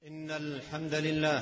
إن الحمد لله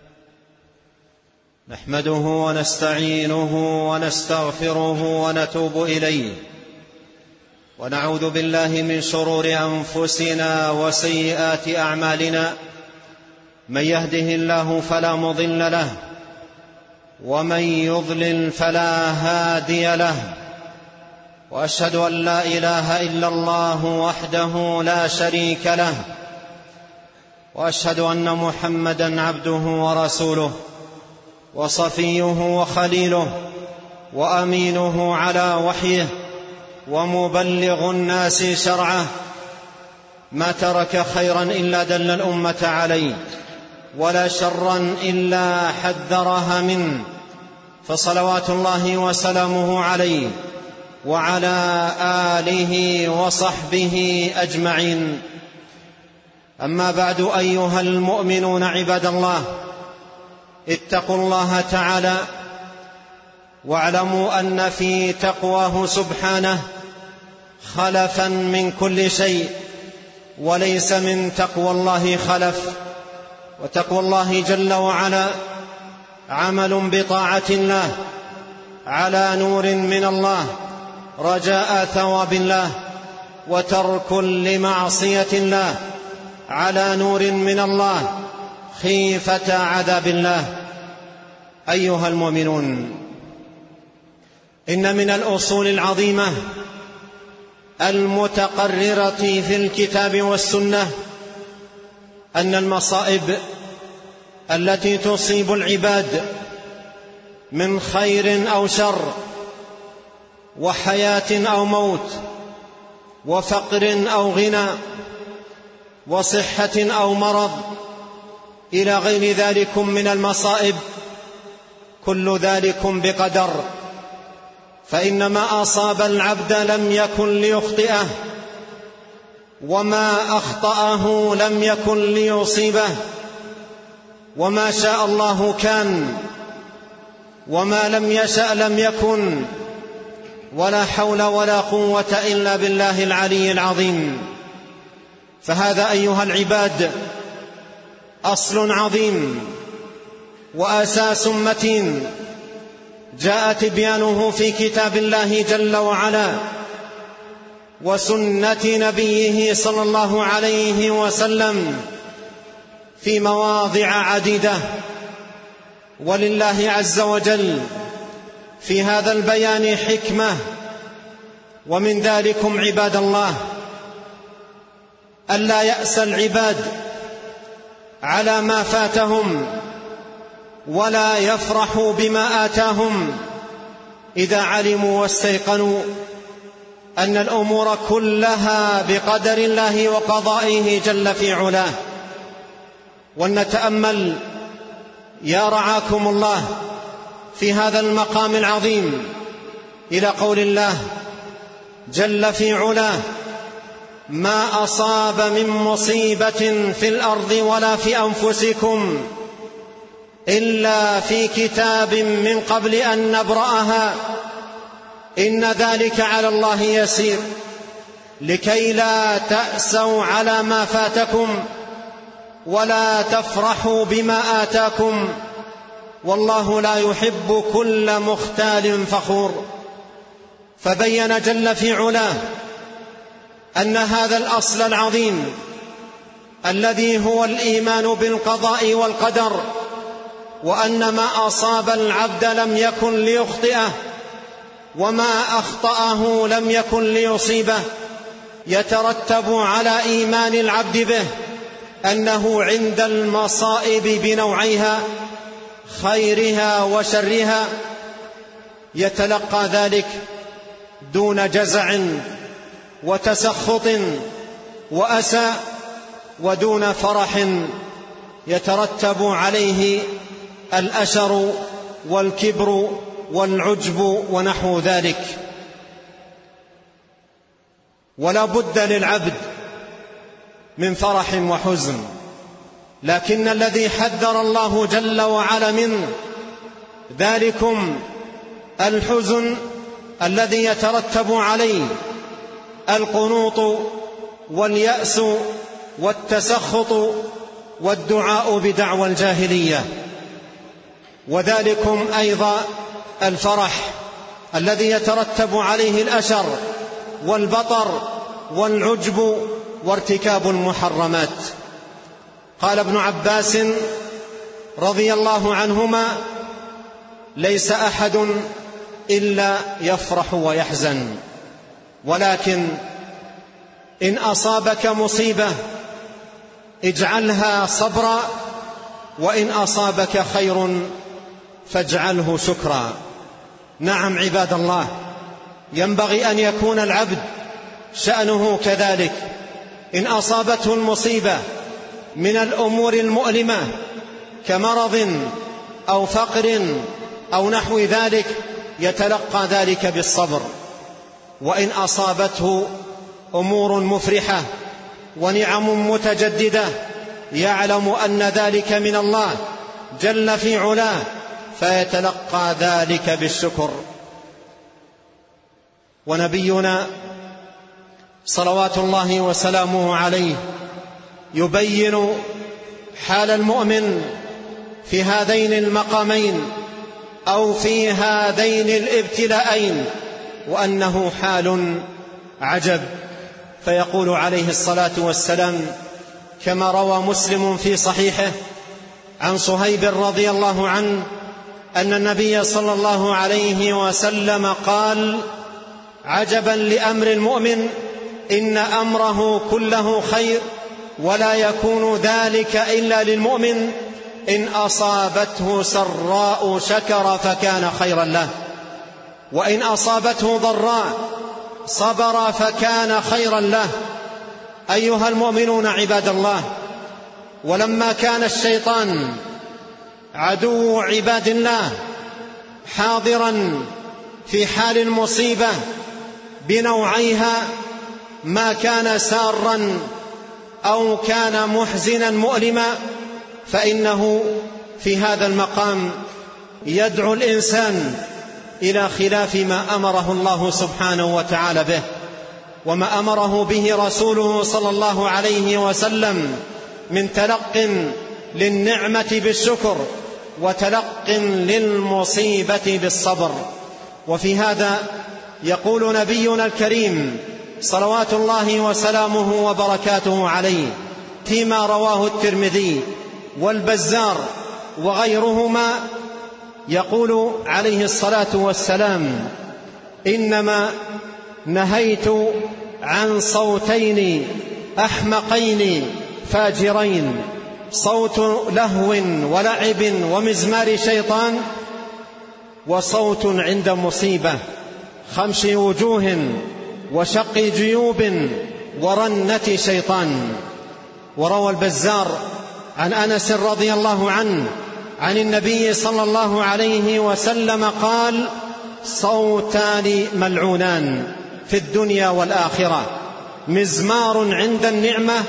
نحمده ونستعينه ونستغفره ونتوب إليه، ونعوذ بالله من شرور أنفسنا وسيئات أعمالنا. من يهده الله فلا مضل له، ومن يضلل فلا هادي له، وأشهد أن لا إله إلا الله وحده لا شريك له، وأشهد أن محمدًا عبده ورسوله وصفيه وخليله وأمينه على وحيه ومبلغ الناس شرعه. ما ترك خيرا إلا دل الأمة عليه، ولا شرا إلا حذرها منه، فصلوات الله وسلامه عليه وعلى آله وصحبه أجمعين. أما بعد، أيها المؤمنون عباد الله، اتقوا الله تعالى واعلموا أن في تقواه سبحانه خلفا من كل شيء، وليس من تقوى الله خلف. وتقوى الله جل وعلا عمل بطاعة الله على نور من الله رجاء ثواب الله، وترك لمعصية الله على نور من الله خيفة عذاب الله. أيها المؤمنون، إن من الأصول العظيمة المتقررة في الكتاب والسنة أن المصائب التي تصيب العباد من خير أو شر، وحياة أو موت، وفقر أو غنى، وصحة أو مرض، إلى غير ذلك من المصائب، كل ذلك بقدر. فإن ما أصاب العبد لم يكن ليخطئه، وما أخطأه لم يكن ليصيبه، وما شاء الله كان، وما لم يشأ لم يكن، ولا حول ولا قوة إلا بالله العلي العظيم. فهذا أيها العباد أصل عظيم وأساس متين جاء تبيانه في كتاب الله جل وعلا وسنة نبيه صلى الله عليه وسلم في مواضع عديدة. ولله عز وجل في هذا البيان حكمة، ومن ذلكم عباد الله ألا يأس العباد على ما فاتهم، ولا يفرحوا بما آتاهم، إذا علموا واستيقنوا أن الأمور كلها بقدر الله وقضائه جل في علاه. ولنتأمل يا رعاكم الله في هذا المقام العظيم إلى قول الله جل في علاه: ما أصاب من مصيبة في الأرض ولا في أنفسكم إلا في كتاب من قبل أن نبرأها إن ذلك على الله يسير، لكي لا تأسوا على ما فاتكم ولا تفرحوا بما آتاكم، والله لا يحب كل مختال فخور. فبين جل في علاه أن هذا الأصل العظيم الذي هو الإيمان بالقضاء والقدر، وأن ما أصاب العبد لم يكن ليخطئه، وما أخطأه لم يكن ليصيبه، يترتب على إيمان العبد به أنه عند المصائب بنوعيها خيرها وشرها يتلقى ذلك دون جزع وتسخط وأسى، ودون فرح يترتب عليه الأشر والكبر والعجب ونحو ذلك. ولا بد للعبد من فرح وحزن، لكن الذي حذر الله جل وعلا من ذلكم الحزن الذي يترتب عليه القنوط واليأس والتسخط والدعاء بدعوى الجاهلية. وذلكم أيضا الفرح الذي يترتب عليه الأشر والبطر والعجب وارتكاب المحرمات. قال ابن عباس رضي الله عنهما: ليس أحد إلا يفرح ويحزن، ولكن إن أصابك مصيبة اجعلها صبرا، وإن أصابك خير فاجعله شكرا. نعم عباد الله، ينبغي أن يكون العبد شأنه كذلك. إن أصابته المصيبة من الأمور المؤلمة كمرض أو فقر أو نحو ذلك يتلقى ذلك بالصبر، وإن أصابته أمور مفرحة ونعم متجددة يعلم أن ذلك من الله جل في علاه فيتلقى ذلك بالشكر. ونبينا صلوات الله وسلامه عليه يبين حال المؤمن في هذين المقامين أو في هذين الابتلاءين، وأنه حال عجب. فيقول عليه الصلاة والسلام كما روى مسلم في صحيحه عن صهيب رضي الله عنه أن النبي صلى الله عليه وسلم قال: عجبا لأمر المؤمن إن أمره كله خير، ولا يكون ذلك إلا للمؤمن، إن أصابته سراء شكر فكان خيرا له، وإن أصابته ضراء صبر فكان خيرا له. أيها المؤمنون عباد الله، ولما كان الشيطان عدو عباد الله حاضرا في حال المصيبة بنوعيها، ما كان سارا أو كان محزنا مؤلما، فإنه في هذا المقام يدعو الإنسان إلى خلاف ما أمره الله سبحانه وتعالى به، وما أمره به رسوله صلى الله عليه وسلم من تلق للنعمة بالشكر وتلق للمصيبة بالصبر. وفي هذا يقول نبينا الكريم صلوات الله وسلامه وبركاته عليه فيما رواه الترمذي والبزار وغيرهما، يقول عليه الصلاة والسلام: إنما نهيت عن صوتين أحمقين فاجرين، صوت لهو ولعب ومزمار شيطان، وصوت عند مصيبة، خمش وجوه وشق جيوب ورنة شيطان. وروى البزار عن أنس رضي الله عنه عن النبي صلى الله عليه وسلم قال: صوتان ملعونان في الدنيا والآخرة، مزمار عند النعمة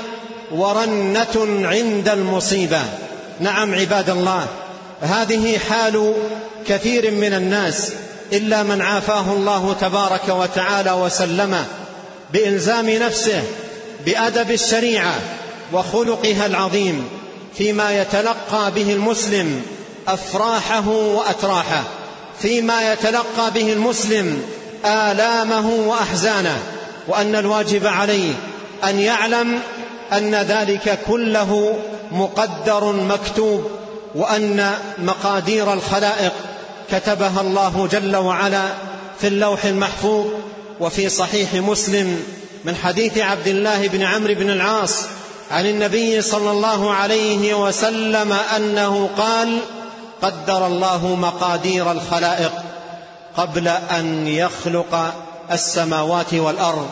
ورنة عند المصيبة. نعم عباد الله، هذه حال كثير من الناس، إلا من عافاه الله تبارك وتعالى وسلمه بإلزام نفسه بأدب الشريعة وخلقها العظيم فيما يتلقى به المسلم أفراحه وأتراحه، فيما يتلقى به المسلم آلامه وأحزانه، وأن الواجب عليه أن يعلم أن ذلك كله مقدر مكتوب، وأن مقادير الخلائق كتبها الله جل وعلا في اللوح المحفوظ. وفي صحيح مسلم من حديث عبد الله بن عمرو بن العاص عن النبي صلى الله عليه وسلم أنه قال: قدر الله مقادير الخلائق قبل أن يخلق السماوات والأرض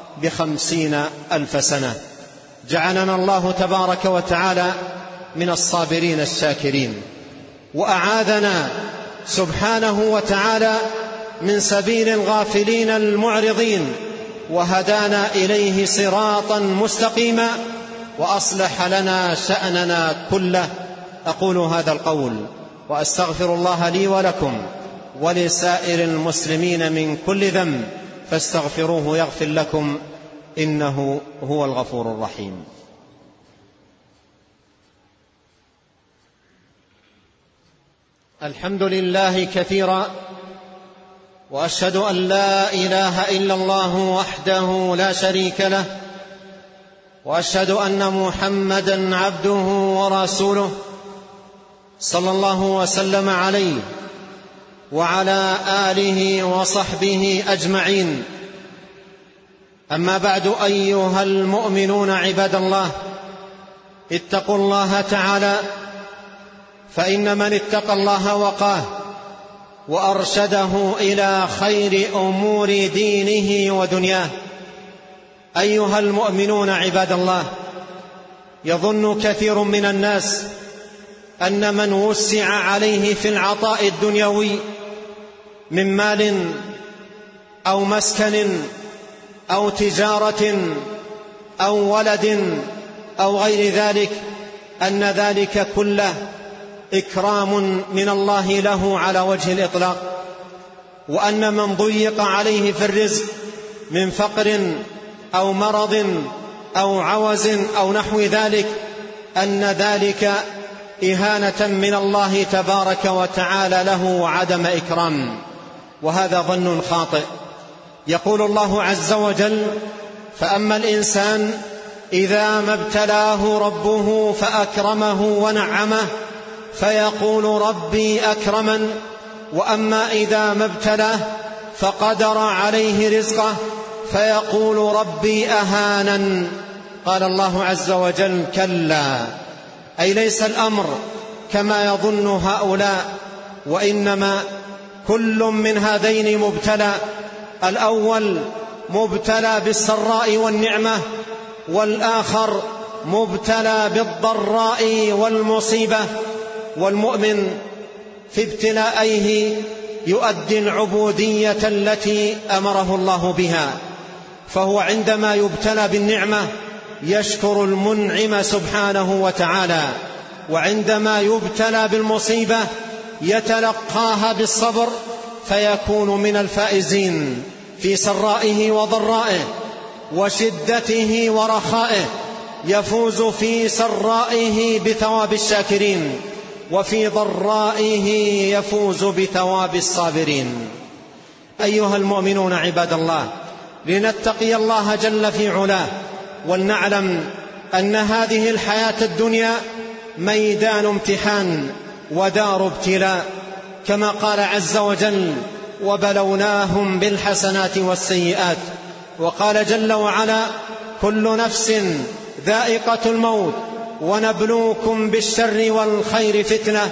ب50,000 سنة. جعلنا الله تبارك وتعالى من الصابرين الشاكرين، وأعاذنا سبحانه وتعالى من سبيل الغافلين المعرضين، وهدانا إليه صراطا مستقيما، وأصلح لنا شأننا كله. أقول هذا القول وأستغفر الله لي ولكم ولسائر المسلمين من كل ذنب، فاستغفروه يغفر لكم، إنه هو الغفور الرحيم. الحمد لله كثيرا، وأشهد أن لا إله إلا الله وحده لا شريك له، وأشهد أن محمدًا عبده ورسوله صلى الله وسلم عليه وعلى آله وصحبه أجمعين. أما بعد، أيها المؤمنون عباد الله، اتقوا الله تعالى، فإن من اتقى الله وقاه وأرشده إلى خير أمور دينه ودنياه. أيها المؤمنون عباد الله، يظن كثير من الناس أن من وسع عليه في العطاء الدنيوي من مال أو مسكن أو تجارة أو ولد أو غير ذلك أن ذلك كله إكرام من الله له على وجه الإطلاق، وأن من ضيق عليه في الرزق من فقر أو مرض أو عوز أو نحو ذلك أن ذلك إهانة من الله تبارك وتعالى له وعدم إكرام، وهذا ظن خاطئ. يقول الله عز وجل: فأما الإنسان إذا ما ابتلاه ربه فأكرمه ونعمه فيقول ربي أكرمن، وأما إذا ما ابتلاه فقدر عليه رزقه فيقول ربي أهانن. قال الله عز وجل: كلا، أي ليس الأمر كما يظن هؤلاء، وإنما كل من هذين مبتلى. الأول مبتلى بالسراء والنعمة، والآخر مبتلى بالضراء والمصيبة. والمؤمن في ابتلائه يؤدي العبودية التي أمره الله بها، فهو عندما يبتلى بالنعمة يشكر المنعم سبحانه وتعالى، وعندما يبتلى بالمصيبة يتلقاها بالصبر فيكون من الفائزين في سرائه وضرائه وشدته ورخائه. يفوز في سرائه بثواب الشاكرين، وفي ضرائه يفوز بثواب الصابرين. أيها المؤمنون عباد الله، لنتقي الله جل في علاه، ولنعلم أن هذه الحياة الدنيا ميدان امتحان ودار ابتلاء، كما قال عز وجل: وبلوناهم بالحسنات والسيئات. وقال جل وعلا: كل نفس ذائقة الموت ونبلوكم بالشر والخير فتنة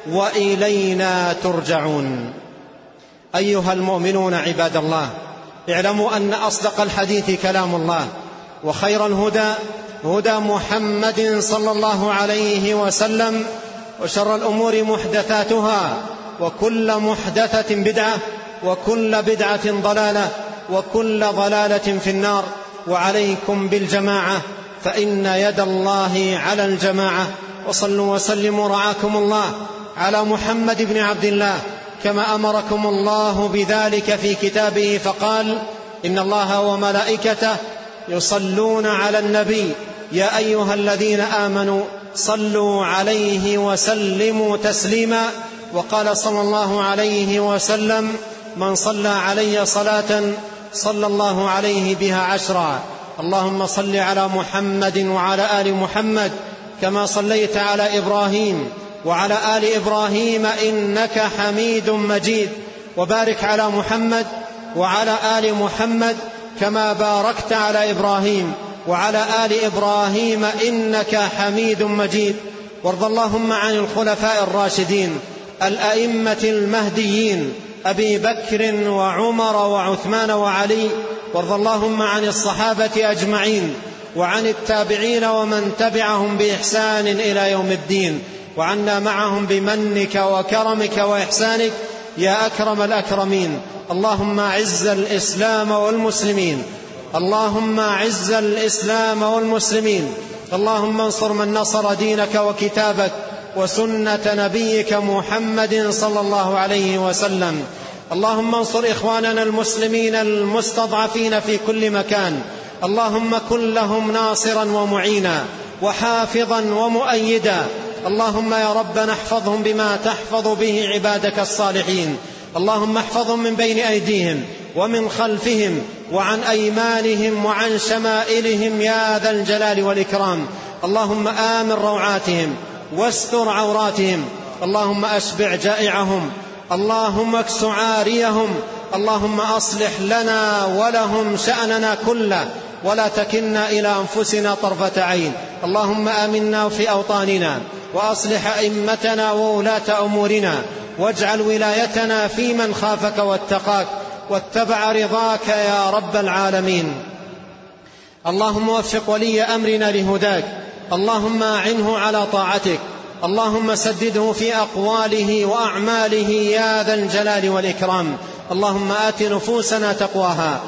وإلينا ترجعون. أيها المؤمنون عباد الله، اعلموا أن أصدق الحديث كلام الله، وخير الهدى هدى محمد صلى الله عليه وسلم، وشر الأمور محدثاتها، وكل محدثة بدعة، وكل بدعة ضلالة، وكل ضلالة في النار. وعليكم بالجماعة، فإن يد الله على الجماعة. وصلوا وسلموا رعاكم الله على محمد بن عبد الله كما أمركم الله بذلك في كتابه، فقال: إن الله وملائكته يصلون على النبي يا أيها الذين آمنوا صلوا عليه وسلموا تسليما. وقال صلى الله عليه وسلم: من صلى علي صلاة صلى الله عليه بها 10. اللهم صل على محمد وعلى آل محمد كما صليت على إبراهيم وعلى آل إبراهيم إنك حميد مجيد. وبارك على محمد وعلى آل محمد كما باركت على إبراهيم وعلى آل إبراهيم إنك حميد مجيد. وارض اللهم عن الخلفاء الراشدين الأئمة المهديين أبي بكر وعمر وعثمان وعلي. وارض اللهم عن الصحابة أجمعين، وعن التابعين ومن تبعهم بإحسان إلى يوم الدين، وعنا معهم بمنك وكرمك وإحسانك يا أكرم الأكرمين. اللهم أعز الإسلام والمسلمين، اللهم أعز الإسلام والمسلمين. اللهم انصر من نصر دينك وكتابك وسنة نبيك محمد صلى الله عليه وسلم. اللهم انصر إخواننا المسلمين المستضعفين في كل مكان. اللهم كن لهم ناصرا ومعينا وحافظا ومؤيدا. اللهم يا ربنا احفظهم بما تحفظ به عبادك الصالحين. اللهم احفظهم من بين أيديهم ومن خلفهم وعن أيمانهم وعن شمائلهم يا ذا الجلال والإكرام. اللهم آمن روعاتهم واستر عوراتهم. اللهم أشبع جائعهم. اللهم اكس عاريهم. اللهم أصلح لنا ولهم شأننا كله ولا تكلنا إلى أنفسنا طرفة عين. اللهم آمنا في أوطاننا وأصلح أئمتنا وولاة أمورنا واجعل ولايتنا في من خافك واتقاك واتبع رضاك يا رب العالمين. اللهم وفق ولي أمرنا لهداك. اللهم أعنه على طاعتك. اللهم سدده في أقواله وأعماله يا ذا الجلال والإكرام. اللهم آت نفوسنا تقواها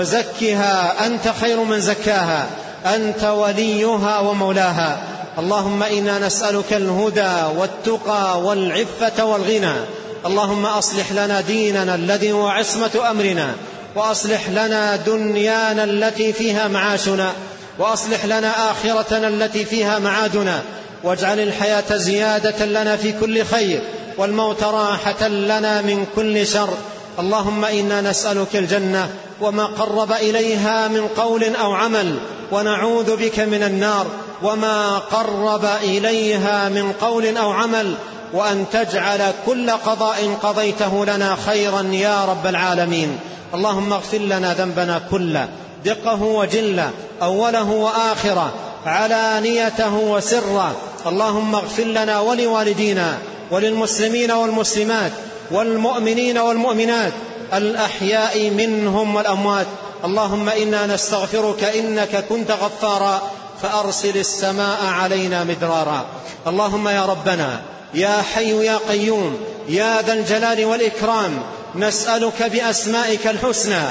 وزكها أنت خير من زكاها أنت وليها ومولاها. اللهم إنا نسألك الهدى والتقى والعفة والغنى. اللهم أصلح لنا ديننا الذي هو عصمة أمرنا وأصلح لنا دنيانا التي فيها معاشنا وأصلح لنا آخرتنا التي فيها معادنا واجعل الحياة زيادة لنا في كل خير والموت راحة لنا من كل شر. اللهم إنا نسألك الجنة وما قرب إليها من قول أو عمل ونعوذ بك من النار وما قرب إليها من قول أو عمل وأن تجعل كل قضاء قضيته لنا خيرا يا رب العالمين. اللهم اغفر لنا ذنبنا كله دقه وجله أوله وآخره علانيته وسره. اللهم اغفر لنا ولوالدينا وللمسلمين والمسلمات والمؤمنين والمؤمنات الأحياء منهم والأموات. اللهم إنا نستغفرك إنك كنت غفارا فأرسل السماء علينا مدرارا. اللهم يا ربنا يا حي يا قيوم يا ذا الجلال والإكرام نسألك بأسمائك الحسنى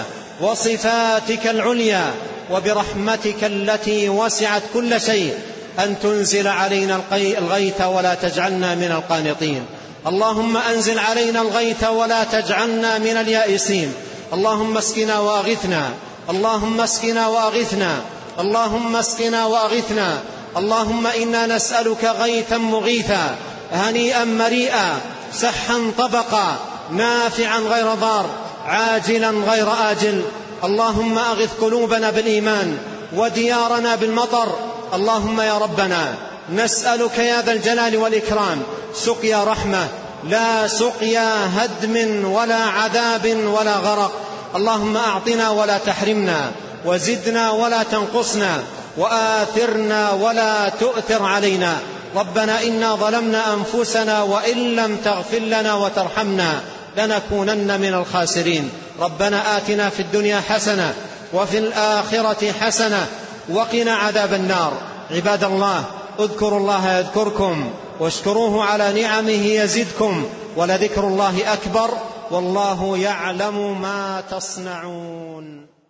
وصفاتك العليا وبرحمتك التي وسعت كل شيء أن تنزل علينا الغيث ولا تجعلنا من القانطين. اللهم أنزل علينا الغيث ولا تجعلنا من اليائسين. اللهم اسقنا وأغثنا. اللهم اسقنا وأغثنا. اللهم اسقنا وأغثنا. اللهم إنا نسألك غيثا مغيثا هنيئا مريئا سحا طبقا نافعا غير ضار عاجلا غير آجل. اللهم أغث قلوبنا بالإيمان وديارنا بالمطر. اللهم يا ربنا نسألك يا ذا الجلال والإكرام سقيا رحمة لا سقيا هدم ولا عذاب ولا غرق. اللهم أعطنا ولا تحرمنا وزدنا ولا تنقصنا وآثرنا ولا تؤثر علينا. ربنا إنا ظلمنا أنفسنا وإن لم تغفر لنا وترحمنا لنكونن من الخاسرين. ربنا آتنا في الدنيا حسنة وفي الآخرة حسنة وقنا عذاب النار. عباد الله اذكروا الله يذكركم واشكروه على نعمه يزدكم ولذكر الله أكبر والله يعلم ما تصنعون.